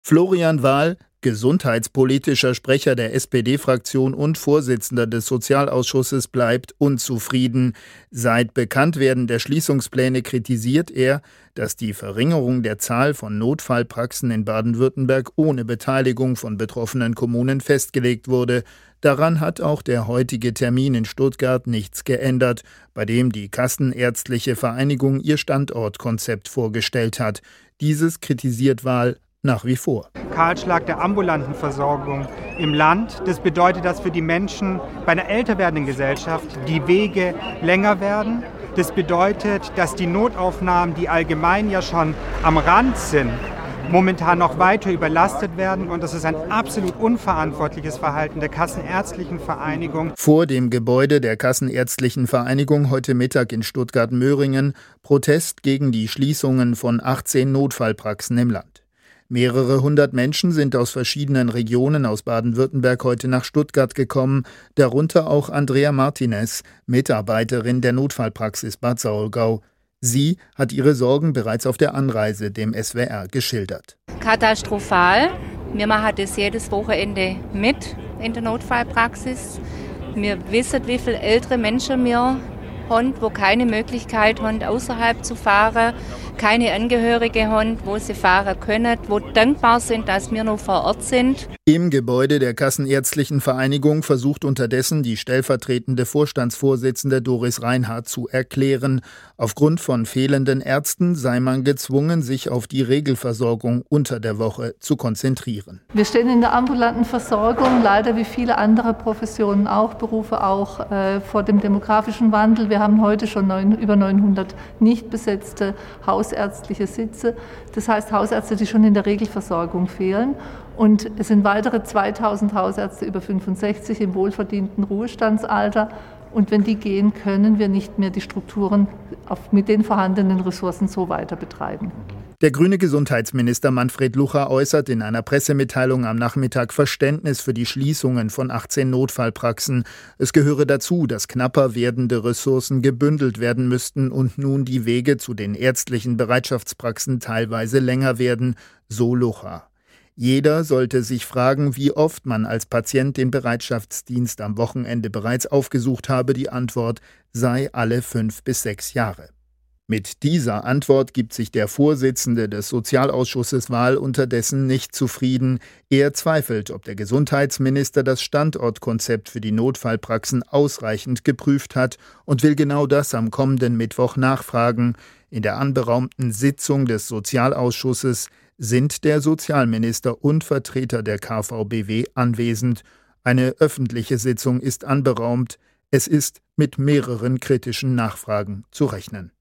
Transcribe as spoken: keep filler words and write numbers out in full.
Florian Wahl, gesundheitspolitischer Sprecher der S P D-Fraktion und Vorsitzender des Sozialausschusses, bleibt unzufrieden. Seit Bekanntwerden der Schließungspläne kritisiert er, dass die Verringerung der Zahl von Notfallpraxen in Baden-Württemberg ohne Beteiligung von betroffenen Kommunen festgelegt wurde. Daran hat auch der heutige Termin in Stuttgart nichts geändert, bei dem die Kassenärztliche Vereinigung ihr Standortkonzept vorgestellt hat. Dieses kritisiert Wahl nach wie vor. Kahlschlag der ambulanten Versorgung im Land. Das bedeutet, dass für die Menschen bei einer älter werdenden Gesellschaft die Wege länger werden. Das bedeutet, dass die Notaufnahmen, die allgemein ja schon am Rand sind, momentan noch weiter überlastet werden. Und das ist ein absolut unverantwortliches Verhalten der Kassenärztlichen Vereinigung. Vor dem Gebäude der Kassenärztlichen Vereinigung heute Mittag in Stuttgart-Möhringen Protest gegen die Schließungen von achtzehn Notfallpraxen im Land. Mehrere hundert Menschen sind aus verschiedenen Regionen aus Baden-Württemberg heute nach Stuttgart gekommen, darunter auch Andrea Martinez, Mitarbeiterin der Notfallpraxis Bad Saulgau. Sie hat ihre Sorgen bereits auf der Anreise dem S W R geschildert. Katastrophal. Wir machen das jedes Wochenende mit in der Notfallpraxis. Wir wissen, wie viele ältere Menschen wir haben, die keine Möglichkeit haben, außerhalb zu fahren, keine Angehörige haben, wo sie fahren können, wo dankbar sind, dass wir noch vor Ort sind. Im Gebäude der Kassenärztlichen Vereinigung versucht unterdessen die stellvertretende Vorstandsvorsitzende Doris Reinhardt zu erklären. Aufgrund von fehlenden Ärzten sei man gezwungen, sich auf die Regelversorgung unter der Woche zu konzentrieren. Wir stehen in der ambulanten Versorgung, leider wie viele andere Professionen auch, Berufe auch, äh, vor dem demografischen Wandel. Wir haben heute schon neun, über neunhundert nicht besetzte hausärztliche Sitze. Das heißt Hausärzte, die schon in der Regelversorgung fehlen. Und es sind weitere zweitausend Hausärzte über fünfundsechzig im wohlverdienten Ruhestandsalter. Und wenn die gehen, können wir nicht mehr die Strukturen auf, mit den vorhandenen Ressourcen so weiter betreiben. Der grüne Gesundheitsminister Manfred Lucha äußert in einer Pressemitteilung am Nachmittag Verständnis für die Schließungen von achtzehn Notfallpraxen. Es gehöre dazu, dass knapper werdende Ressourcen gebündelt werden müssten und nun die Wege zu den ärztlichen Bereitschaftspraxen teilweise länger werden, so Lucha. Jeder sollte sich fragen, wie oft man als Patient den Bereitschaftsdienst am Wochenende bereits aufgesucht habe. Die Antwort sei alle fünf bis sechs Jahre. Mit dieser Antwort gibt sich der Vorsitzende des Sozialausschusses Wahl unterdessen nicht zufrieden. Er zweifelt, ob der Gesundheitsminister das Standortkonzept für die Notfallpraxen ausreichend geprüft hat und will genau das am kommenden Mittwoch nachfragen. In der anberaumten Sitzung des Sozialausschusses sind der Sozialminister und Vertreter der K V B W anwesend. Eine öffentliche Sitzung ist anberaumt. Es ist mit mehreren kritischen Nachfragen zu rechnen.